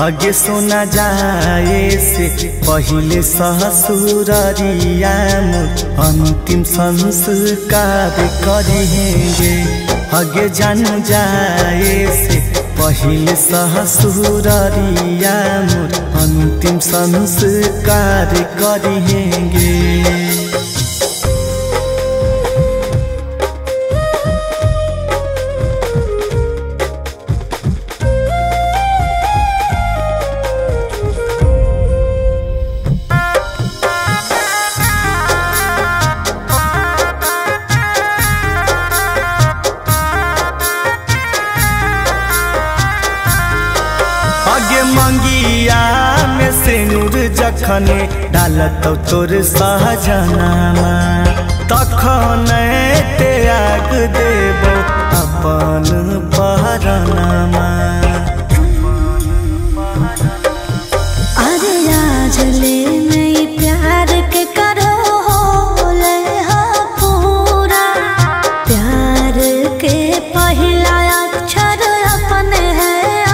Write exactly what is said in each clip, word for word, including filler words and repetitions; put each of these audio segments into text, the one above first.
आगे सुना जाए से पहले ससुरारिया मोर अंतिम संस्कार करेंगे। आगे जान जाए से पहले ससुरारिया मोर अंतिम संस्कार करेंगे। आगे मंगिया में सिंदूर जखने डालत तोर सहजनामा तखन त्याग देबो अपन पहरनामा। अरे आज ले नहीं प्यार के करो ले हा पूरा प्यार के पहला अक्षर अपने है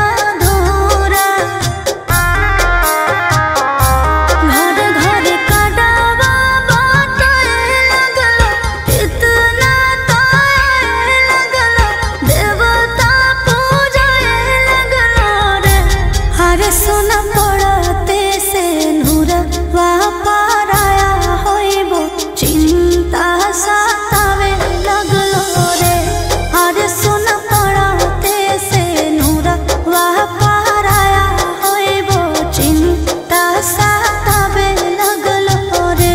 सुना पड़ते से नूर पाराया होइबो चिंता सतावे लगलो रे। अरे सुना पड़ते से नूर पाराया होइबो चिंता सतावे लगलो रे।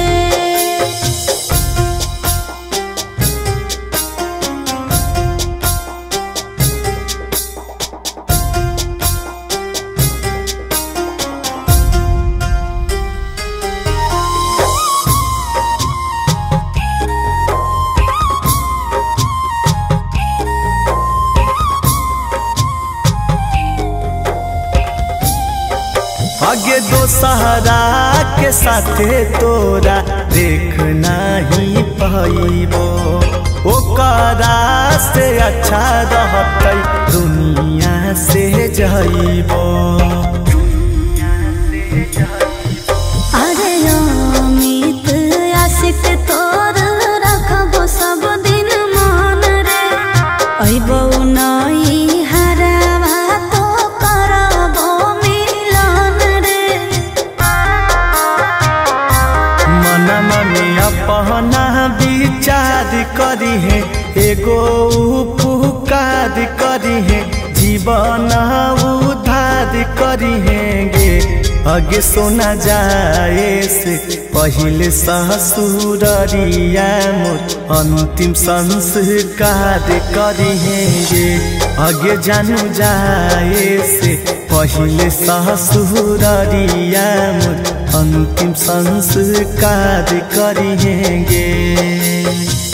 आगे दो सहारा के साथे तोरा देखना ही पाइबो ओकरा से अच्छा रहतै दुनिया से जाइबो। अरे अमित आशिक तोर रखबो सब दिन मन रे अइबो नई हरावा तो करबो मिलन रे। मन में अपना विचार करी है एगो उपकार करी है जीवन उद्धार करी हैंगे। आगे सुना जाए से पहले ससुरारिया मोर अंतिम संस्कार करेंगे। आगे जानू जाए से पहले ससुरारिया मोर अंतिम संस्कार करेंगे।